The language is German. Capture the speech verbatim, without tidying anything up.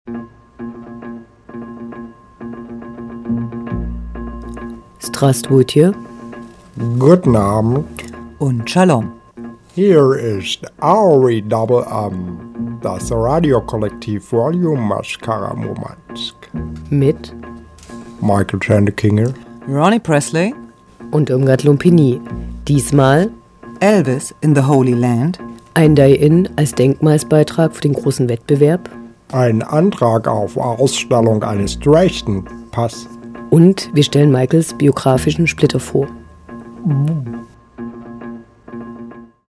Здравствуйте. Guten Abend. Und Shalom. Hier ist Auri Double M, das Radiokollektiv Volume Mascara Murmansk. Mit Michael Chandekinger, Ronnie Presley, und Irmgard Lumpini. Diesmal Elvis in the Holy Land, ein Die-In als Denkmalsbeitrag für den großen Wettbewerb ein Antrag auf Ausstellung eines Dresden Pass. und wir stellen Michaels biografischen Splitter vor. Mm.